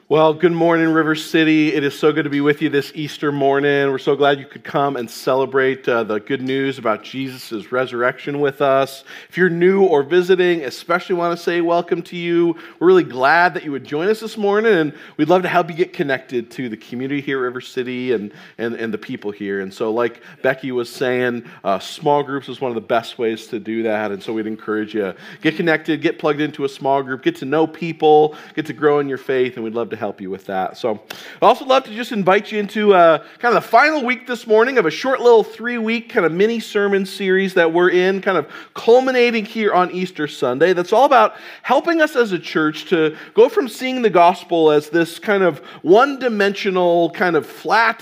Well, good morning, River City. It is so good to be with you this Easter morning. We're so glad you could come and celebrate the good news about Jesus' resurrection with us. If you're new or visiting, especially want to say welcome to you. We're really glad that you would join us this morning, and we'd love to help you get connected to the community here at River City and the people here. And so, like Becky was saying, small groups is one of the best ways to do that, and so we'd encourage you, get connected, get plugged into a small group, get to know people, get to grow in your faith, and we'd love to help you with that. So I'd also love to just invite you into kind of the final week this morning of a short little 3-week kind of mini sermon series that we're in, kind of culminating here on Easter Sunday. That's all about helping us as a church to go from seeing the gospel as this kind of one-dimensional, kind of flat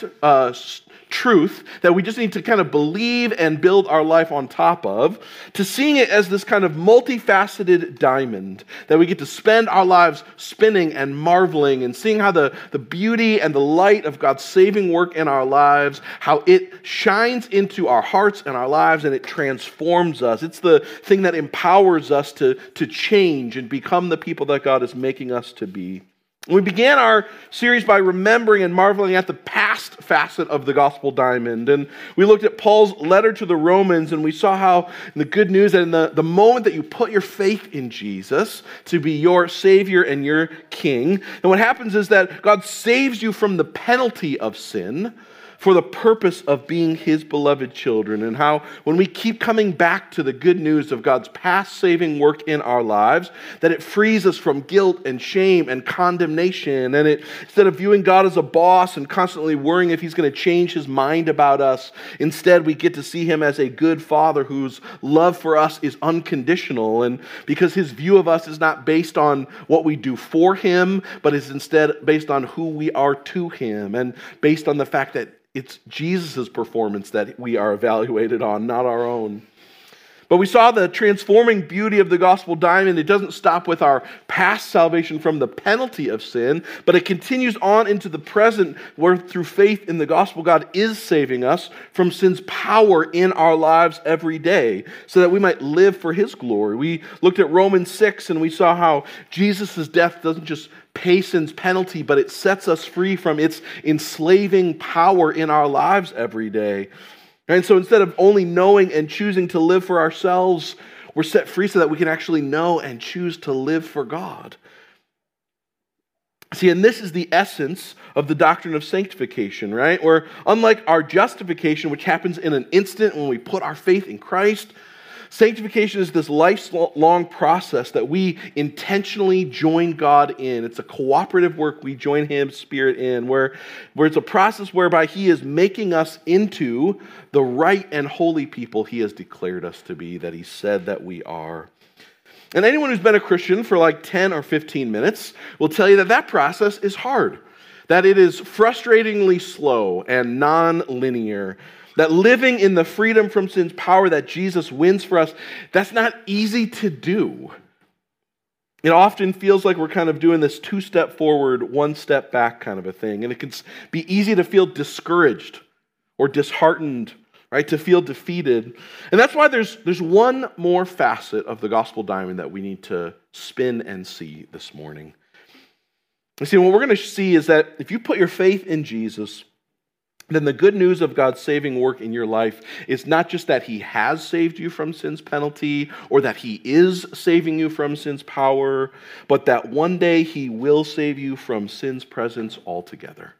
truth that we just need to kind of believe and build our life on top of, to seeing it as this kind of multifaceted diamond that we get to spend our lives spinning and marveling and seeing how the beauty and the light of God's saving work in our lives, how it shines into our hearts and our lives and it transforms us. It's the thing that empowers us to change and become the people that God is making us to be. We began our series by remembering and marveling at the past facet of the gospel diamond. And we looked at Paul's letter to the Romans, and we saw how the good news that in the moment that you put your faith in Jesus to be your Savior and your King, and what happens is that God saves you from the penalty of sin for the purpose of being His beloved children, and how when we keep coming back to the good news of God's past saving work in our lives, that it frees us from guilt and shame and condemnation, and instead of viewing God as a boss and constantly worrying if He's going to change His mind about us, instead we get to see Him as a good Father whose love for us is unconditional, and because His view of us is not based on what we do for Him, but is instead based on who we are to Him, and based on the fact that it's Jesus' performance that we are evaluated on, not our own. But we saw the transforming beauty of the gospel diamond. It doesn't stop with our past salvation from the penalty of sin, but it continues on into the present, where through faith in the gospel, God is saving us from sin's power in our lives every day, so that we might live for His glory. We looked at Romans 6, and we saw how Jesus' death doesn't just pay sin's penalty, but it sets us free from its enslaving power in our lives every day. And so instead of only knowing and choosing to live for ourselves, we're set free so that we can actually know and choose to live for God. See, and this is the essence of the doctrine of sanctification, right? Where unlike our justification, which happens in an instant when we put our faith in Christ, sanctification is this lifelong process that we intentionally join God in. It's a cooperative work we join His Spirit in, where it's a process whereby He is making us into the right and holy people He has declared us to be, that He said that we are. And anyone who's been a Christian for like 10 or 15 minutes will tell you that that process is hard, that it is frustratingly slow and non-linear, that living in the freedom from sin's power that Jesus wins for us, that's not easy to do. It often feels like we're kind of doing this 2-step forward, 1-step back kind of a thing. And it can be easy to feel discouraged or disheartened, right? To feel defeated. And that's why there's one more facet of the gospel diamond that we need to spin and see this morning. You see, what we're going to see is that if you put your faith in Jesus, then the good news of God's saving work in your life is not just that He has saved you from sin's penalty or that He is saving you from sin's power, but that one day He will save you from sin's presence altogether.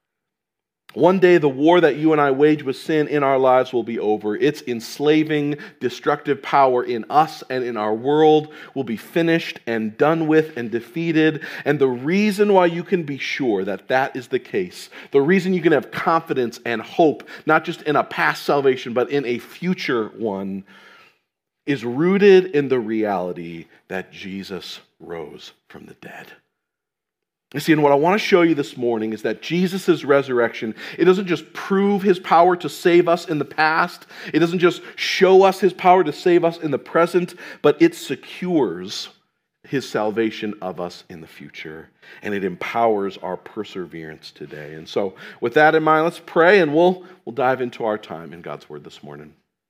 One day, the war that you and I wage with sin in our lives will be over. Its enslaving, destructive power in us and in our world will be finished and done with and defeated. And the reason why you can be sure that that is the case, the reason you can have confidence and hope, not just in a past salvation, but in a future one, is rooted in the reality that Jesus rose from the dead. You see, and what I want to show you this morning is that Jesus' resurrection, it doesn't just prove His power to save us in the past. It doesn't just show us His power to save us in the present, but it secures His salvation of us in the future. And it empowers our perseverance today. And so with that in mind, let's pray and we'll dive into our time in God's Word this morning.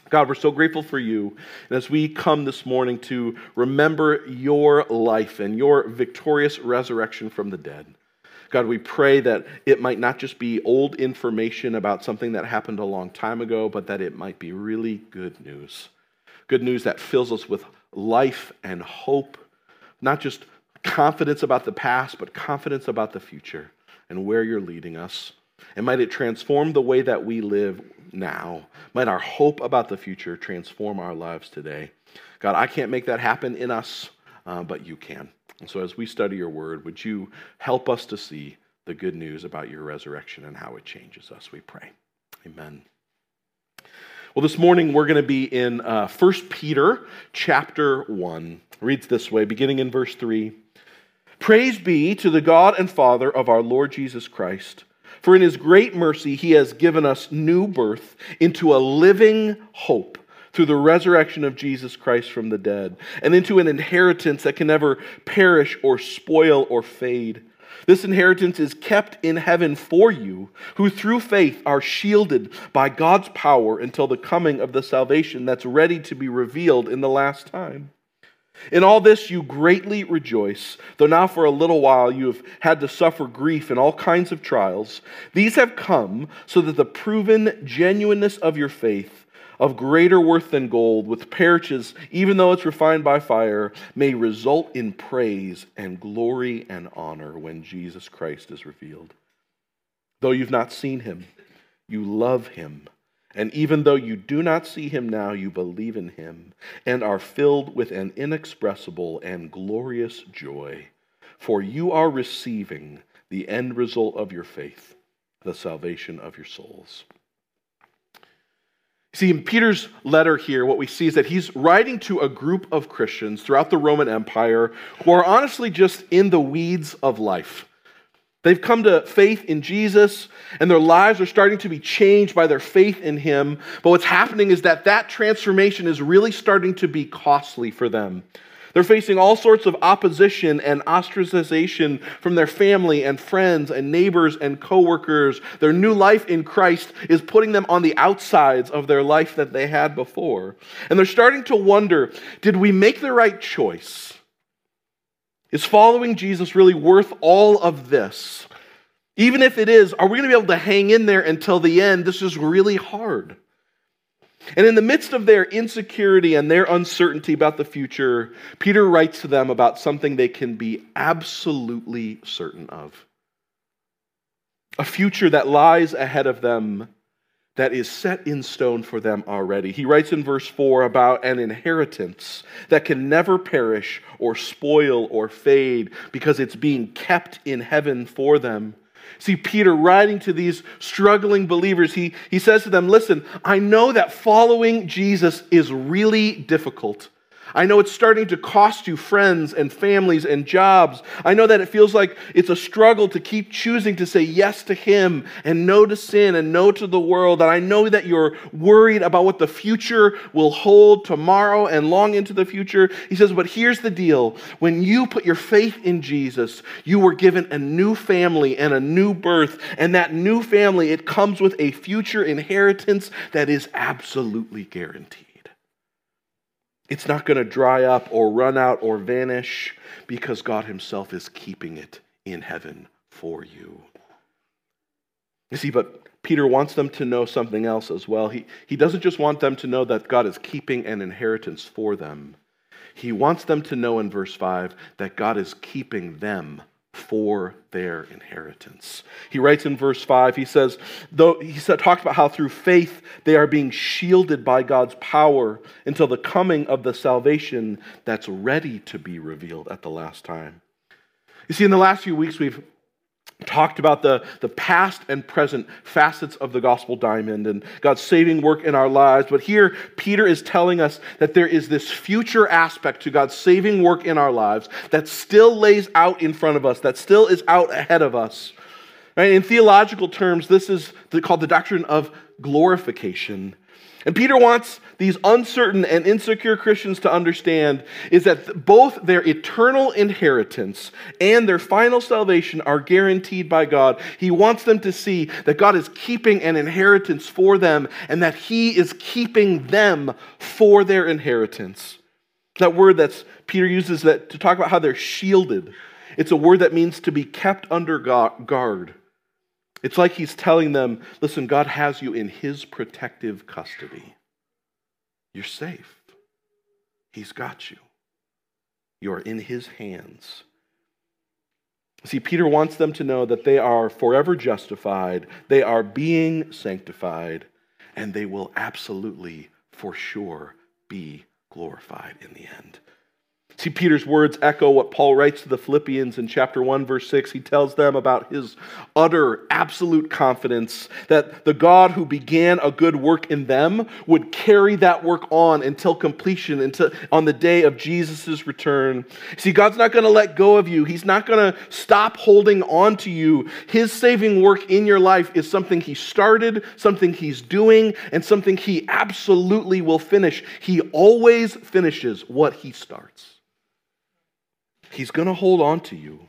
God, we're so grateful for you. And as we come this morning to remember your life and your victorious resurrection from the dead, God, we pray that it might not just be old information about something that happened a long time ago, but that it might be really good news. Good news that fills us with life and hope, not just confidence about the past, but confidence about the future and where you're leading us. And might it transform the way that we live now. Might our hope about the future transform our lives today. God, I can't make that happen in us, but you can. And so as we study your word, would you help us to see the good news about your resurrection and how it changes us, we pray. Amen. Well, this morning we're going to be in 1 Peter chapter 1. It reads this way, beginning in verse 3. Praise be to the God and Father of our Lord Jesus Christ. For in his great mercy he has given us new birth into a living hope through the resurrection of Jesus Christ from the dead, and into an inheritance that can never perish or spoil or fade. This inheritance is kept in heaven for you, who through faith are shielded by God's power until the coming of the salvation that's ready to be revealed in the last time. In all this you greatly rejoice, though now for a little while you have had to suffer grief in all kinds of trials. These have come so that the proven genuineness of your faith, of greater worth than gold, which perishes even though it's refined by fire, may result in praise and glory and honor when Jesus Christ is revealed. Though you've not seen him, you love him. And even though you do not see him now, you believe in him and are filled with an inexpressible and glorious joy. For you are receiving the end result of your faith, the salvation of your souls. See, in Peter's letter here, what we see is that he's writing to a group of Christians throughout the Roman Empire who are honestly just in the weeds of life. They've come to faith in Jesus, and their lives are starting to be changed by their faith in him. But what's happening is that transformation is really starting to be costly for them. They're facing all sorts of opposition and ostracization from their family and friends and neighbors and coworkers. Their new life in Christ is putting them on the outsides of their life that they had before. And they're starting to wonder, did we make the right choice? Is following Jesus really worth all of this? Even if it is, are we going to be able to hang in there until the end? This is really hard. And in the midst of their insecurity and their uncertainty about the future, Peter writes to them about something they can be absolutely certain of. A future that lies ahead of them that is set in stone for them already. He writes in verse 4 about an inheritance that can never perish or spoil or fade because it's being kept in heaven for them. See, Peter writing to these struggling believers, he says to them, listen, I know that following Jesus is really difficult. I know it's starting to cost you friends and families and jobs. I know that it feels like it's a struggle to keep choosing to say yes to him and no to sin and no to the world. And I know that you're worried about what the future will hold tomorrow and long into the future. He says, but here's the deal. When you put your faith in Jesus, you were given a new family and a new birth. And that new family, it comes with a future inheritance that is absolutely guaranteed. It's not going to dry up or run out or vanish because God himself is keeping it in heaven for you. You see, but Peter wants them to know something else as well. He doesn't just want them to know that God is keeping an inheritance for them. He wants them to know in verse 5 that God is keeping them for their inheritance. He writes in verse 5, he says, talks about how through faith they are being shielded by God's power until the coming of the salvation that's ready to be revealed at the last time. You see, in the last few weeks we've talked about the past and present facets of the gospel diamond and God's saving work in our lives. But here, Peter is telling us that there is this future aspect to God's saving work in our lives that still lays out in front of us, that still is out ahead of us. Right? In theological terms, this is called the doctrine of glorification. And Peter wants these uncertain and insecure Christians to understand is that both their eternal inheritance and their final salvation are guaranteed by God. He wants them to see that God is keeping an inheritance for them and that He is keeping them for their inheritance. That word that Peter uses that to talk about how they're shielded. It's a word that means to be kept under guard. It's like he's telling them, listen, God has you in His protective custody. You're safe. He's got you. You are in His hands. See, Peter wants them to know that they are forever justified, they are being sanctified, and they will absolutely, for sure, be glorified in the end. See, Peter's words echo what Paul writes to the Philippians in chapter 1, verse 6. He tells them about his utter, absolute confidence that the God who began a good work in them would carry that work on until completion, on the day of Jesus' return. See, God's not going to let go of you. He's not going to stop holding on to you. His saving work in your life is something He started, something He's doing, and something He absolutely will finish. He always finishes what He starts. He's going to hold on to you.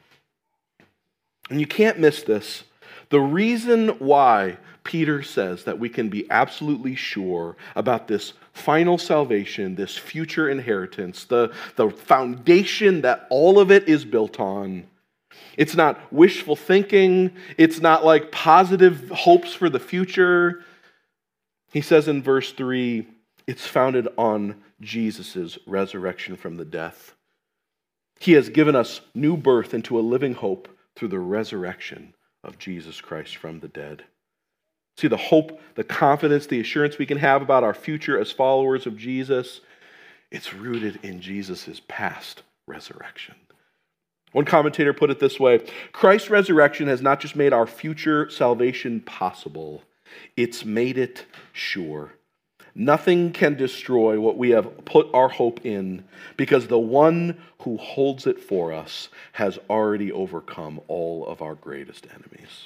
And you can't miss this. The reason why Peter says that we can be absolutely sure about this final salvation, this future inheritance, the foundation that all of it is built on, it's not wishful thinking. It's not like positive hopes for the future. He says in verse 3, it's founded on Jesus' resurrection from the death. He has given us new birth into a living hope through the resurrection of Jesus Christ from the dead. See, the hope, the confidence, the assurance we can have about our future as followers of Jesus, it's rooted in Jesus' past resurrection. One commentator put it this way: Christ's resurrection has not just made our future salvation possible, it's made it sure. Nothing can destroy what we have put our hope in, because the one who holds it for us has already overcome all of our greatest enemies.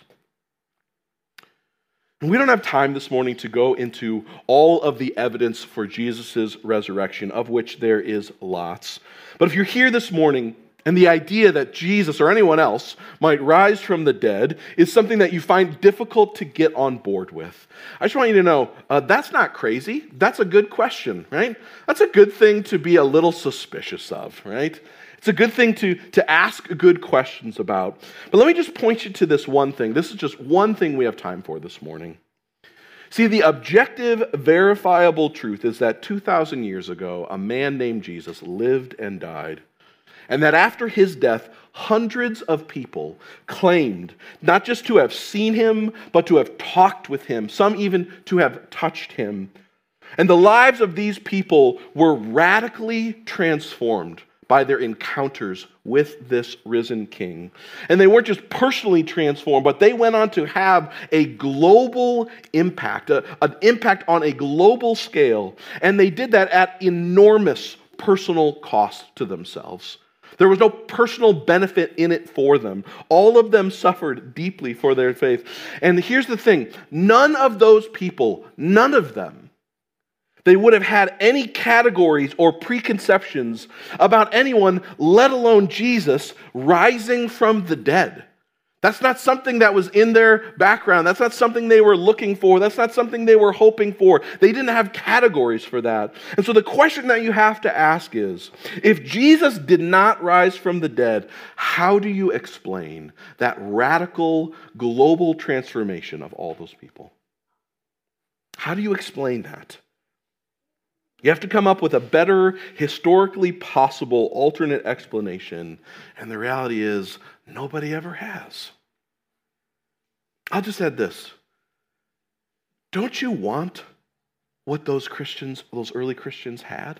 And we don't have time this morning to go into all of the evidence for Jesus' resurrection, of which there is lots. But if you're here this morning and the idea that Jesus or anyone else might rise from the dead is something that you find difficult to get on board with, I just want you to know, that's not crazy. That's a good question, right? That's a good thing to be a little suspicious of, right? It's a good thing to ask good questions about. But let me just point you to this one thing. This is just one thing we have time for this morning. See, the objective, verifiable truth is that 2,000 years ago, a man named Jesus lived and died. And that after his death, hundreds of people claimed not just to have seen him, but to have talked with him, some even to have touched him. And the lives of these people were radically transformed by their encounters with this risen King. And they weren't just personally transformed, but they went on to have a global impact, an impact on a global scale. And they did that at enormous personal cost to themselves. There was no personal benefit in it for them. All of them suffered deeply for their faith. And here's the thing. None of those people, none of them, they would have had any categories or preconceptions about anyone, let alone Jesus, rising from the dead. That's not something that was in their background. That's not something they were looking for. That's not something they were hoping for. They didn't have categories for that. And so the question that you have to ask is, if Jesus did not rise from the dead, how do you explain that radical global transformation of all those people? How do you explain that? You have to come up with a better, historically possible alternate explanation. And the reality is, nobody ever has. I'll just add this. Don't you want what those Christians, those early Christians had?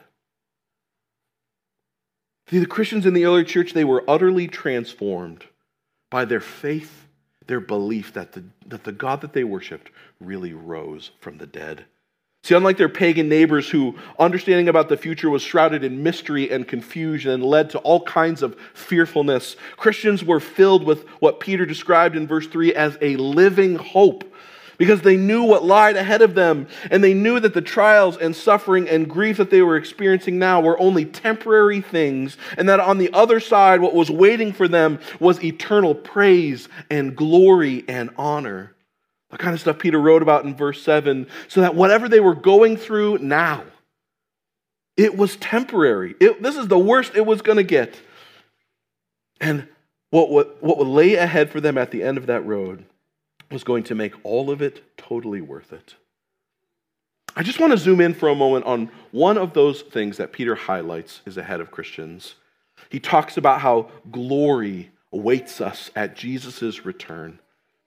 See, the Christians in the early church, they were utterly transformed by their faith, their belief that the God that they worshiped really rose from the dead. See, unlike their pagan neighbors who understanding about the future was shrouded in mystery and confusion and led to all kinds of fearfulness, Christians were filled with what Peter described in verse 3 as a living hope. because they knew what lied ahead of them, and they knew that the trials and suffering and grief that they were experiencing now were only temporary things, and that on the other side, what was waiting for them was eternal praise and glory and honor. The kind of stuff Peter wrote about in verse 7, so that whatever they were going through now, it was temporary. This is the worst it was going to get. And what would lay ahead for them at the end of that road was going to make all of it totally worth it. I just want to zoom in for a moment on one of those things that Peter highlights is ahead of Christians. He talks about how glory awaits us at Jesus' return.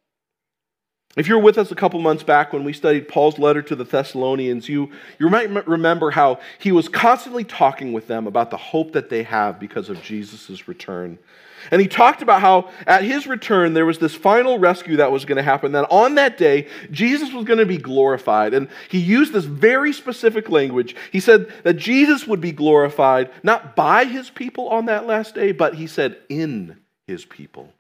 If you were with us a couple months back when we studied Paul's letter to the Thessalonians, you might remember how he was constantly talking with them about the hope that they have because of Jesus' return. And he talked about how at his return there was this final rescue that was going to happen, that on that day Jesus was going to be glorified. And he used this very specific language. He said that Jesus would be glorified not by his people on that last day, but he said in his people.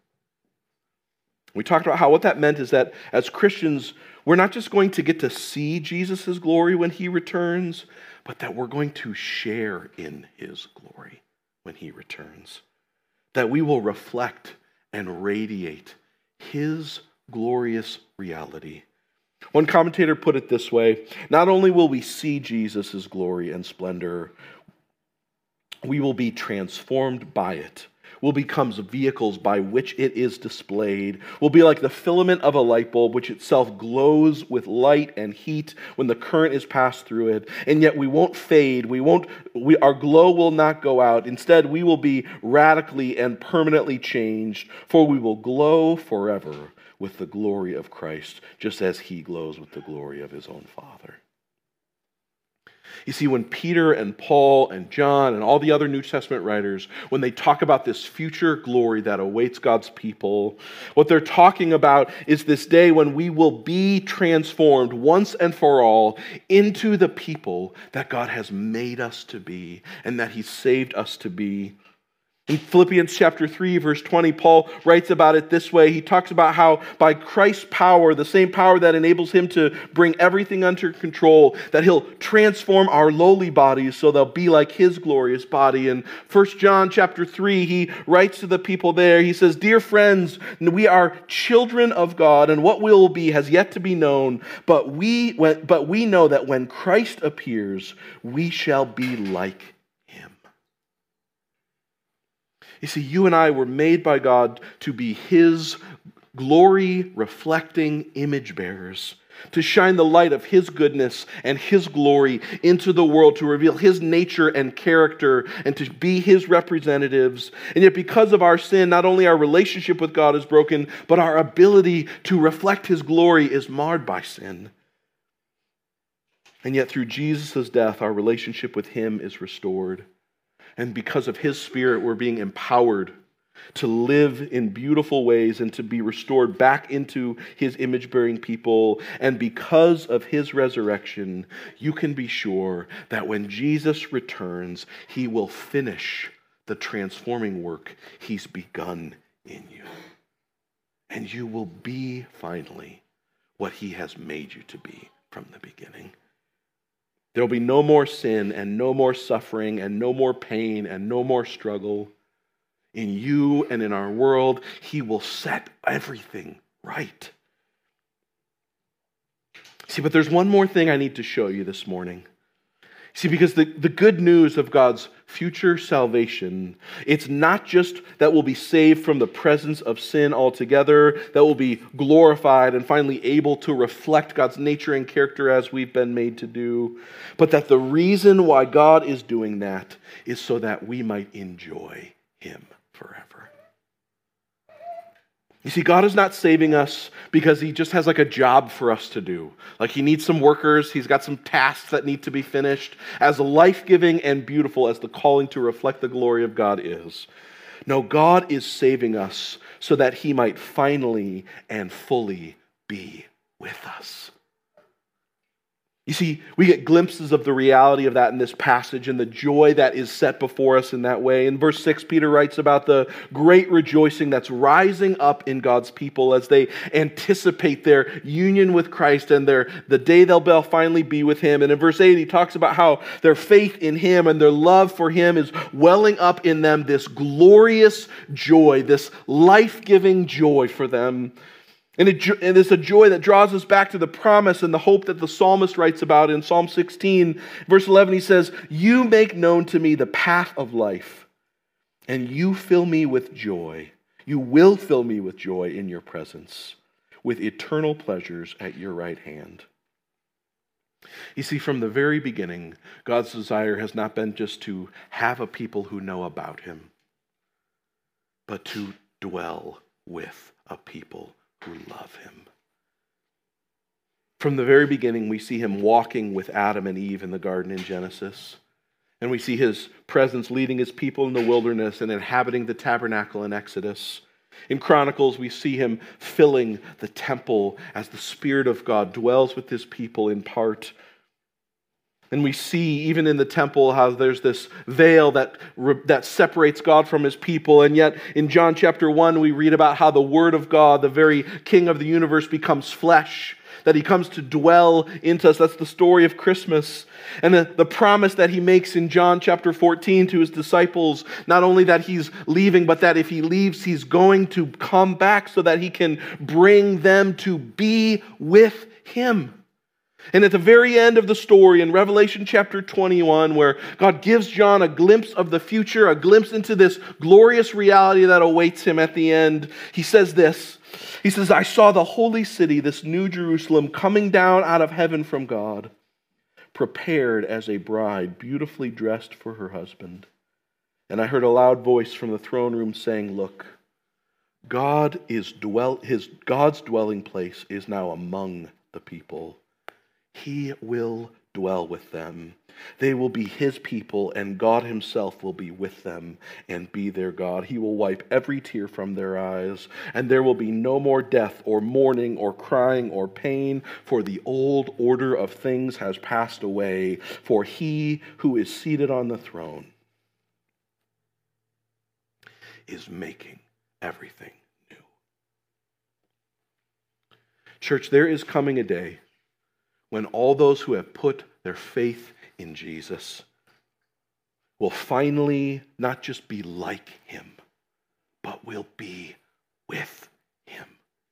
We talked about how what that meant is that as Christians, we're not just going to get to see Jesus' glory when he returns, but that we're going to share in his glory when he returns. That we will reflect and radiate his glorious reality. One commentator put it this way: not only will we see Jesus' glory and splendor, we will be transformed by it. Will become vehicles by which it is displayed. Will be like the filament of a light bulb, which itself glows with light and heat when the current is passed through it. And yet we won't fade. Our glow will not go out. Instead, we will be radically and permanently changed, for we will glow forever with the glory of Christ, just as he glows with the glory of his own Father. You see, when Peter and Paul and John and all the other New Testament writers, when they talk about this future glory that awaits God's people, what they're talking about is this day when we will be transformed once and for all into the people that God has made us to be and that he saved us to be. In Philippians chapter 3, verse 20, Paul writes about it this way. He talks about how by Christ's power, the same power that enables him to bring everything under control, that he'll transform our lowly bodies so they'll be like his glorious body. In 1 John chapter 3, he writes to the people there, he says, "Dear friends, we are children of God, and what we will be has yet to be known. But we know that when Christ appears, we shall be like him." You see, you and I were made by God to be his glory-reflecting image bearers, to shine the light of his goodness and his glory into the world, to reveal his nature and character, and to be his representatives. And yet because of our sin, not only our relationship with God is broken, but our ability to reflect his glory is marred by sin. And yet through Jesus' death, our relationship with him is restored. And because of his Spirit, we're being empowered to live in beautiful ways and to be restored back into his image-bearing people. And because of his resurrection, you can be sure that when Jesus returns, he will finish the transforming work he's begun in you. And you will be finally what he has made you to be from the beginning. There will be no more sin and no more suffering and no more pain and no more struggle. In you and in our world, he will set everything right. See, but there's one more thing I need to show you this morning. See, because the good news of God's future salvation, it's not just that we'll be saved from the presence of sin altogether, that we'll be glorified and finally able to reflect God's nature and character as we've been made to do, but that the reason why God is doing that is so that we might enjoy him forever. You see, God is not saving us because he just has like a job for us to do. Like he needs some workers, he's got some tasks that need to be finished. As life-giving and beautiful as the calling to reflect the glory of God is. No, God is saving us so that he might finally and fully be with us. You see, we get glimpses of the reality of that in this passage and the joy that is set before us in that way. In verse 6, Peter writes about the great rejoicing that's rising up in God's people as they anticipate their union with Christ and the day they'll finally be with Him. And in verse 8, he talks about how their faith in Him and their love for Him is welling up in them this glorious joy, this life-giving joy for them. And it's a joy that draws us back to the promise and the hope that the psalmist writes about in Psalm 16. Verse 11, he says, "You make known to me the path of life, and you fill me with joy. You will fill me with joy in your presence, with eternal pleasures at your right hand." You see, from the very beginning, God's desire has not been just to have a people who know about Him, but to dwell with a people who love Him. From the very beginning, we see Him walking with Adam and Eve in the garden in Genesis. And we see His presence leading His people in the wilderness and inhabiting the tabernacle in Exodus. In Chronicles, we see Him filling the temple as the Spirit of God dwells with His people in part. And we see, even in the temple, how there's this veil that separates God from His people. And yet, in John chapter 1, we read about how the Word of God, the very King of the universe, becomes flesh, that He comes to dwell into us. That's the story of Christmas. And the promise that He makes in John chapter 14 to His disciples, not only that He's leaving, but that if He leaves, He's going to come back so that He can bring them to be with Him. And at the very end of the story, in Revelation chapter 21, where God gives John a glimpse of the future, a glimpse into this glorious reality that awaits him at the end, he says this. He says, "I saw the holy city, this new Jerusalem, coming down out of heaven from God, prepared as a bride, beautifully dressed for her husband. And I heard a loud voice from the throne room saying, 'Look, God's dwelling place is now among the people. He will dwell with them. They will be His people, and God Himself will be with them and be their God. He will wipe every tear from their eyes, and there will be no more death or mourning or crying or pain, for the old order of things has passed away. For He who is seated on the throne is making everything new.'" Church, there is coming a day when all those who have put their faith in Jesus will finally not just be like Him, but will be with Him.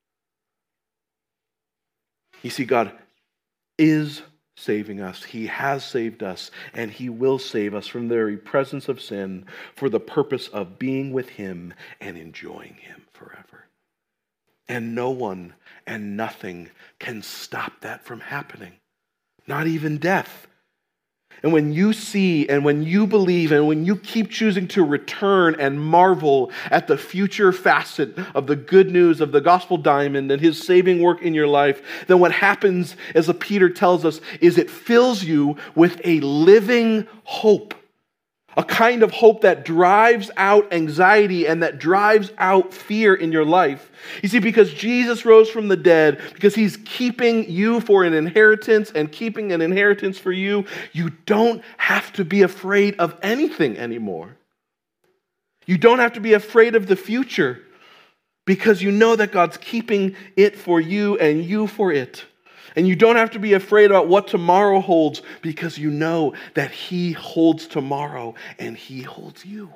You see, God is saving us. He has saved us, and He will save us from the very presence of sin for the purpose of being with Him and enjoying Him forever. And no one and nothing can stop that from happening. Not even death. And when you see and when you believe and when you keep choosing to return and marvel at the future facet of the good news of the gospel diamond and His saving work in your life, then what happens, as Peter tells us, is it fills you with a living hope. A kind of hope that drives out anxiety and that drives out fear in your life. You see, because Jesus rose from the dead, because He's keeping you for an inheritance and keeping an inheritance for you, you don't have to be afraid of anything anymore. You don't have to be afraid of the future because you know that God's keeping it for you and you for it. And you don't have to be afraid about what tomorrow holds because you know that He holds tomorrow and He holds you.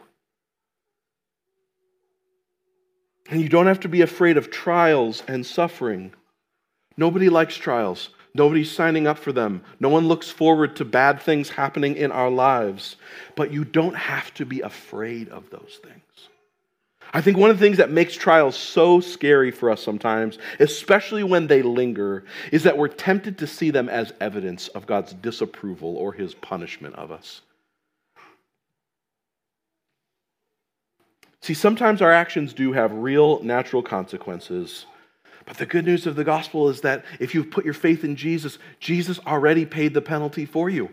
And you don't have to be afraid of trials and suffering. Nobody likes trials. Nobody's signing up for them. No one looks forward to bad things happening in our lives. But you don't have to be afraid of those things. I think one of the things that makes trials so scary for us sometimes, especially when they linger, is that we're tempted to see them as evidence of God's disapproval or His punishment of us. See, sometimes our actions do have real natural consequences, but the good news of the gospel is that if you've put your faith in Jesus, Jesus already paid the penalty for you.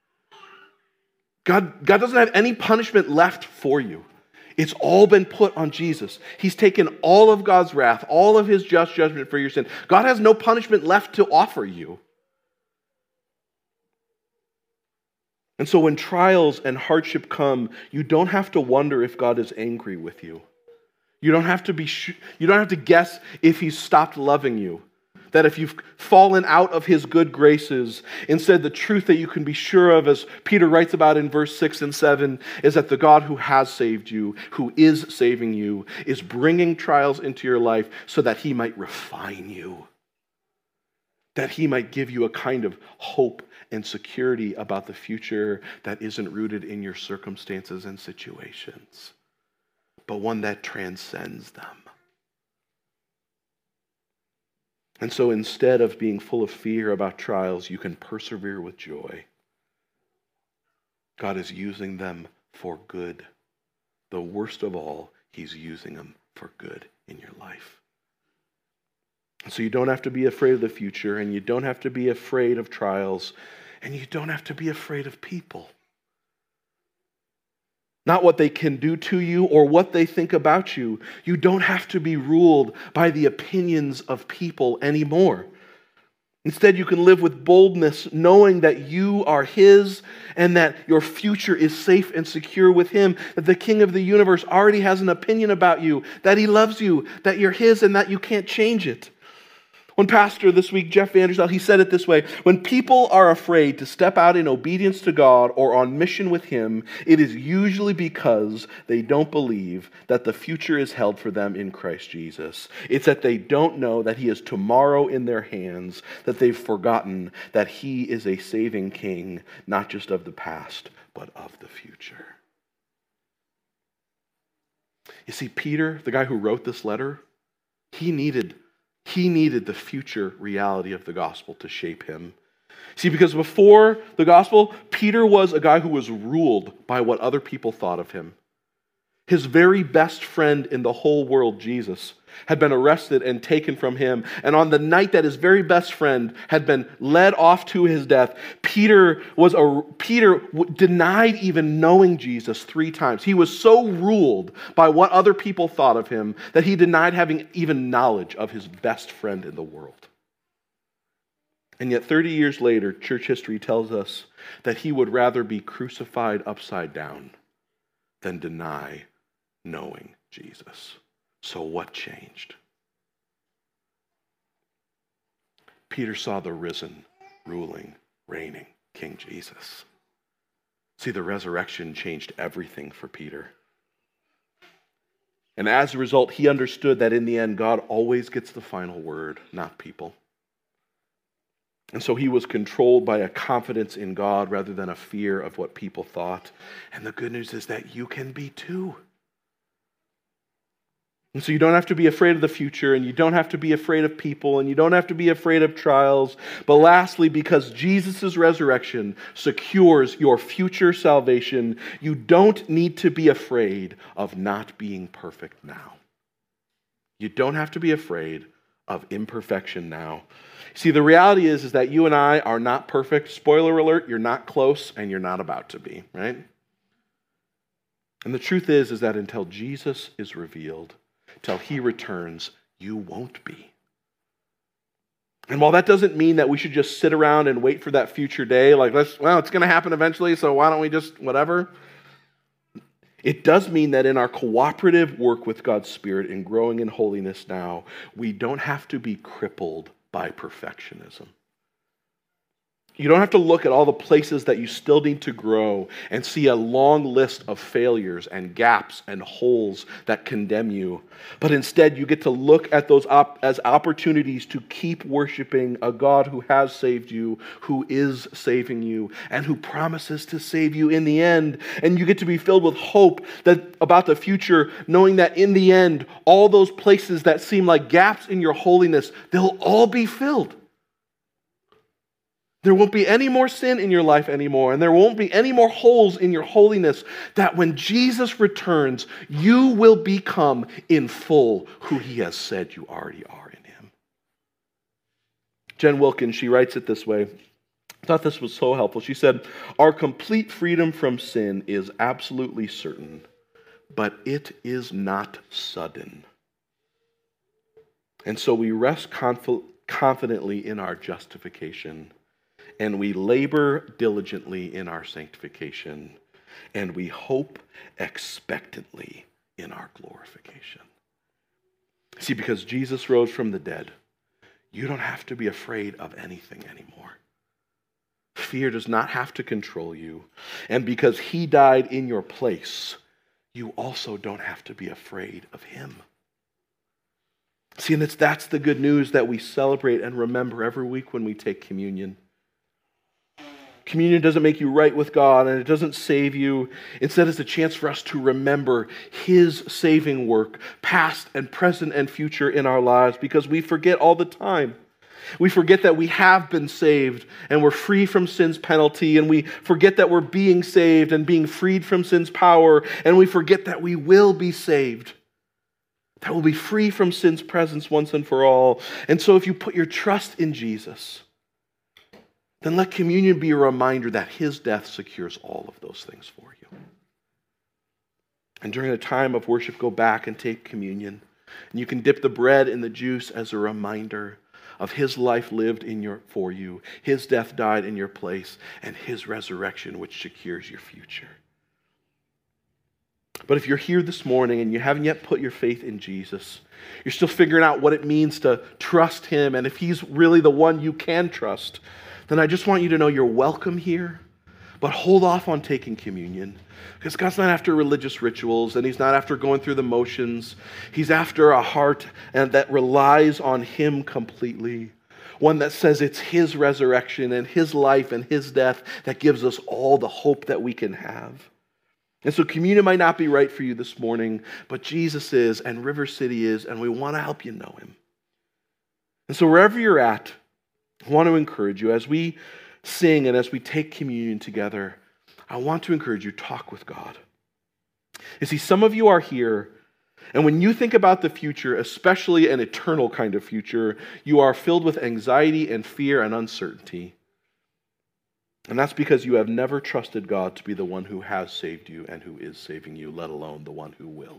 God doesn't have any punishment left for you. It's all been put on Jesus. He's taken all of God's wrath, all of His just judgment for your sin. God has no punishment left to offer you. And so when trials and hardship come, you don't have to wonder if God is angry with you. You don't have to guess if he's stopped loving you. That if you've fallen out of his good graces, instead the truth that you can be sure of, as Peter writes about in verse 6 and 7, is that the God who has saved you, who is saving you, is bringing trials into your life so that he might refine you. That he might give you a kind of hope and security about the future that isn't rooted in your circumstances and situations, but one that transcends them. And so instead of being full of fear about trials, you can persevere with joy. God is using them for good. The worst of all, he's using them for good in your life. So you don't have to be afraid of the future, and you don't have to be afraid of trials, and you don't have to be afraid of people. Not what they can do to you or what they think about you. You don't have to be ruled by the opinions of people anymore. Instead, you can live with boldness, knowing that you are his and that your future is safe and secure with him, that the King of the universe already has an opinion about you, that he loves you, that you're his, and that you can't change it. One pastor this week, Jeff Vanderstel, he said it this way: when people are afraid to step out in obedience to God or on mission with him, it is usually because they don't believe that the future is held for them in Christ Jesus. It's that they don't know that he is tomorrow in their hands, that they've forgotten that he is a saving king, not just of the past, but of the future. You see, Peter, the guy who wrote this letter, he needed the future reality of the gospel to shape him. See, because before the gospel, Peter was a guy who was ruled by what other people thought of him. His very best friend in the whole world, Jesus, had been arrested and taken from him. And on the night that his very best friend had been led off to his death, Peter denied even knowing Jesus 3 times. He was so ruled by what other people thought of him that he denied having even knowledge of his best friend in the world. And yet 30 years later, church history tells us that he would rather be crucified upside down than deny knowing Jesus. So what changed? Peter saw the risen, ruling, reigning King Jesus. See, the resurrection changed everything for Peter. And as a result, he understood that in the end, God always gets the final word, not people. And so he was controlled by a confidence in God rather than a fear of what people thought. And the good news is that you can be too. And so you don't have to be afraid of the future, and you don't have to be afraid of people, and you don't have to be afraid of trials. But lastly, because Jesus' resurrection secures your future salvation, you don't need to be afraid of not being perfect now. You don't have to be afraid of imperfection now. See, the reality is that you and I are not perfect. Spoiler alert, you're not close, and you're not about to be, right? And the truth is that until Jesus is revealed, till he returns, you won't be. And while that doesn't mean that we should just sit around and wait for that future day, like, it's going to happen eventually, so why don't we just whatever? It does mean that in our cooperative work with God's Spirit in growing in holiness now, we don't have to be crippled by perfectionism. You don't have to look at all the places that you still need to grow and see a long list of failures and gaps and holes that condemn you. But instead, you get to look at those as opportunities to keep worshiping a God who has saved you, who is saving you, and who promises to save you in the end. And you get to be filled with hope about the future, knowing that in the end, all those places that seem like gaps in your holiness, they'll all be filled. There won't be any more sin in your life anymore, and there won't be any more holes in your holiness, that when Jesus returns, you will become in full who he has said you already are in him. Jen Wilkins, she writes it this way. I thought this was so helpful. She said, "Our complete freedom from sin is absolutely certain, but it is not sudden. And so we rest confidently in our justification. and we labor diligently in our sanctification, and we hope expectantly in our glorification. See, because Jesus rose from the dead, you don't have to be afraid of anything anymore. Fear does not have to control you. And because he died in your place, you also don't have to be afraid of him. See, and that's the good news that we celebrate and remember every week when we take communion. Communion doesn't make you right with God, and it doesn't save you. Instead, it's a chance for us to remember his saving work, past and present and future in our lives, because we forget all the time. We forget that we have been saved and we're free from sin's penalty, and we forget that we're being saved and being freed from sin's power, and we forget that we will be saved, that we'll be free from sin's presence once and for all. And so if you put your trust in Jesus, then let communion be a reminder that his death secures all of those things for you. And during a time of worship, go back and take communion. And you can dip the bread in the juice as a reminder of his life lived for you, his death died in your place, and his resurrection which secures your future. But if you're here this morning and you haven't yet put your faith in Jesus, you're still figuring out what it means to trust him, and if he's really the one you can trust, then I just want you to know you're welcome here, but hold off on taking communion. Because God's not after religious rituals, and he's not after going through the motions. He's after a heart that relies on him completely. One that says it's his resurrection and his life and his death that gives us all the hope that we can have. And so communion might not be right for you this morning, but Jesus is, and River City is, and we want to help you know him. And so wherever you're at, I want to encourage you as we sing and as we take communion together, I want to encourage you, talk with God. You see, some of you are here, and when you think about the future, especially an eternal kind of future, you are filled with anxiety and fear and uncertainty. And that's because you have never trusted God to be the one who has saved you and who is saving you, let alone the one who will.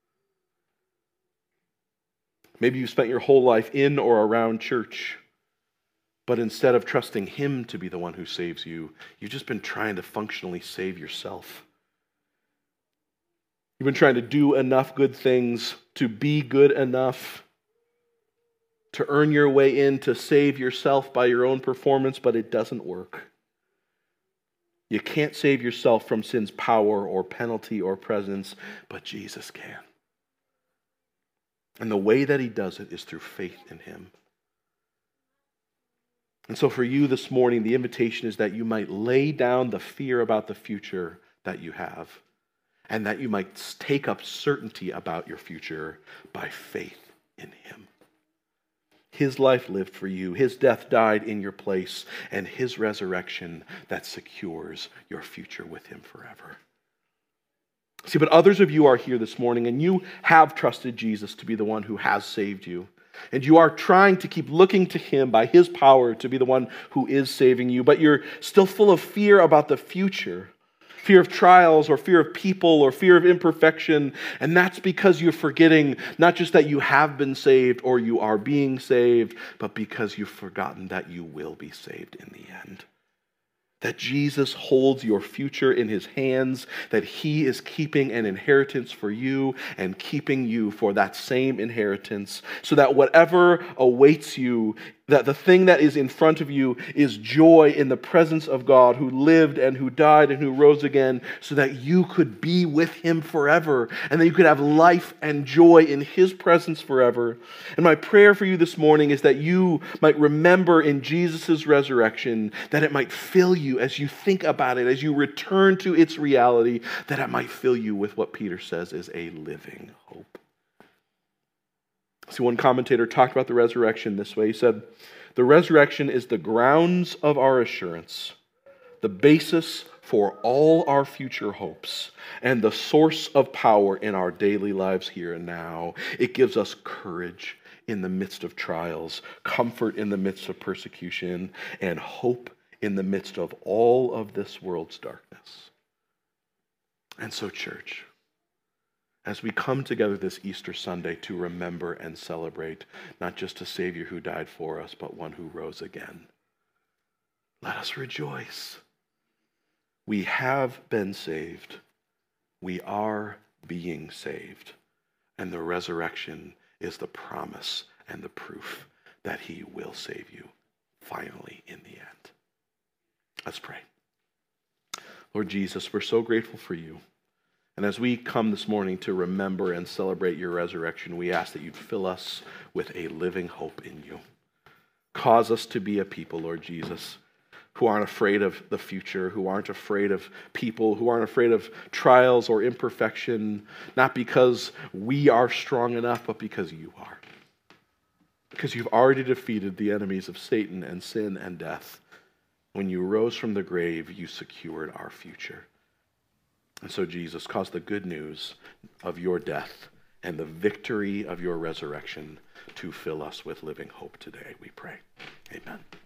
Maybe you've spent your whole life in or around church, but instead of trusting him to be the one who saves you, you've just been trying to functionally save yourself. You've been trying to do enough good things to be good enough, to earn your way in, to save yourself by your own performance, but it doesn't work. You can't save yourself from sin's power or penalty or presence, but Jesus can. And the way that he does it is through faith in him. And so for you this morning, the invitation is that you might lay down the fear about the future that you have, and that you might take up certainty about your future by faith in him. His life lived for you, his death died in your place, and his resurrection that secures your future with him forever. See, but others of you are here this morning, and you have trusted Jesus to be the one who has saved you. And you are trying to keep looking to him by his power to be the one who is saving you, but you're still full of fear about the future. Fear of trials, or fear of people, or fear of imperfection. And that's because you're forgetting not just that you have been saved or you are being saved, but because you've forgotten that you will be saved in the end. That Jesus holds your future in his hands, that he is keeping an inheritance for you and keeping you for that same inheritance, so that whatever awaits you, that the thing that is in front of you is joy in the presence of God, who lived and who died and who rose again, so that you could be with him forever, and that you could have life and joy in his presence forever. And my prayer for you this morning is that you might remember in Jesus' resurrection, that it might fill you as you think about it, as you return to its reality, that it might fill you with what Peter says is a living hope. See, one commentator talked about the resurrection this way. He said, "The resurrection is the grounds of our assurance, the basis for all our future hopes, and the source of power in our daily lives here and now. It gives us courage in the midst of trials, comfort in the midst of persecution, and hope in the midst of all of this world's darkness." And so, church, as we come together this Easter Sunday to remember and celebrate not just a Savior who died for us, but one who rose again, Let us rejoice. We have been saved. We are being saved. And the resurrection is the promise and the proof that he will save you finally in the end. Let's pray. Lord Jesus, we're so grateful for you. And as we come this morning to remember and celebrate your resurrection, we ask that you'd fill us with a living hope in you. Cause us to be a people, Lord Jesus, who aren't afraid of the future, who aren't afraid of people, who aren't afraid of trials or imperfection, not because we are strong enough, but because you are. Because you've already defeated the enemies of Satan and sin and death. When you rose from the grave, you secured our future. And so, Jesus, cause the good news of your death and the victory of your resurrection to fill us with living hope today, we pray. Amen.